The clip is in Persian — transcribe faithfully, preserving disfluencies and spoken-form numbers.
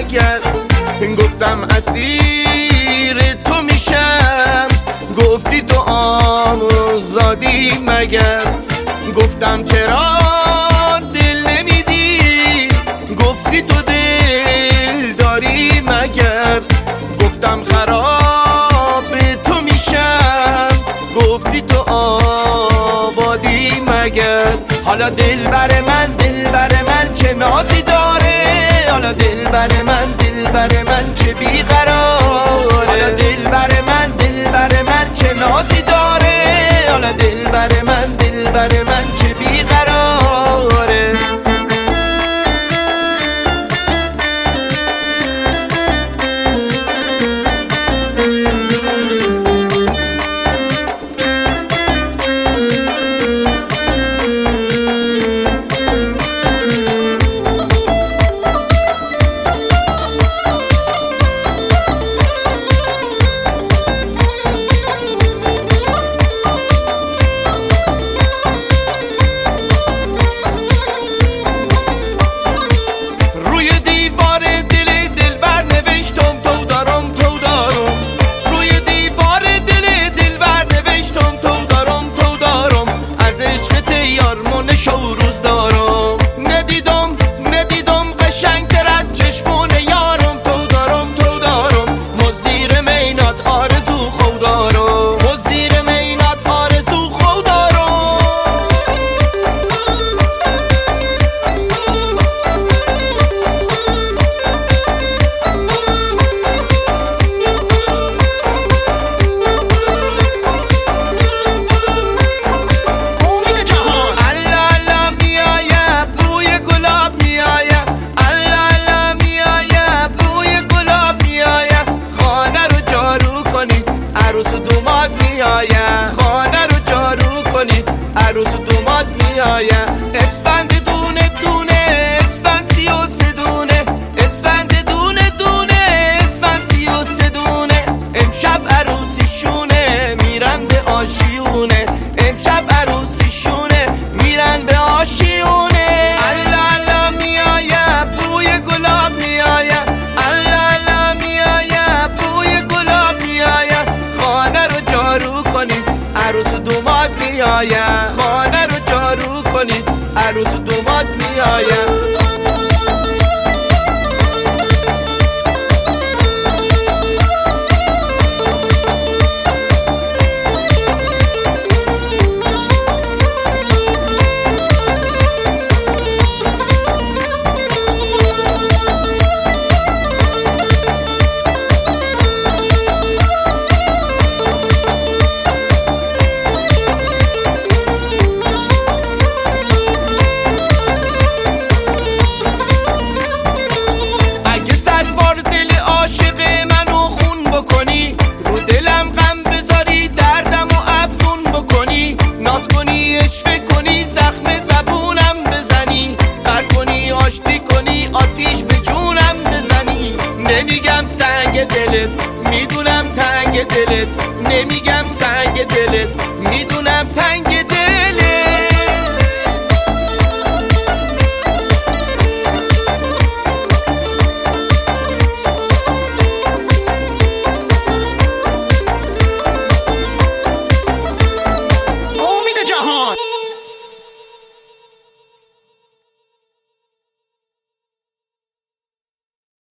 مگر؟ گفتم اسیر تو میشم، گفتی تو آزادی مگر؟ گفتم چرا دل نمیدی، گفتی تو دل داری مگر؟ گفتم خراب تو میشم، گفتی تو آبادی مگر؟ حالا دل بر من دل بر من چه نازی داره، حالا دل بر من دل بر من چه بیقراره، حالا دل بر من دل بر من چه نازی داره، حالا دل بر من دل بر من چه بیقراره. خانه رو جارو کنید عروس دوماد میآید. اسفند دونه دونه اسفند سی و سه دونه، اسفند دونه دونه اسفند سی و سه دونه. امشب عروسیشونه میرن به آشیونه، امشب عروسیشونه میرن به آشیونه. الله الله میآید بوی گلاب میآید، الله الله میآید بوی گلاب میآید. خانه رو جارو کنید عروس دوماد میآید، خانه رو جارو کنید عروس دوماد میآید. نمیگم سنگ دلت میدونم تنگ دلت، نمیگم سنگ دلت میدونم تنگ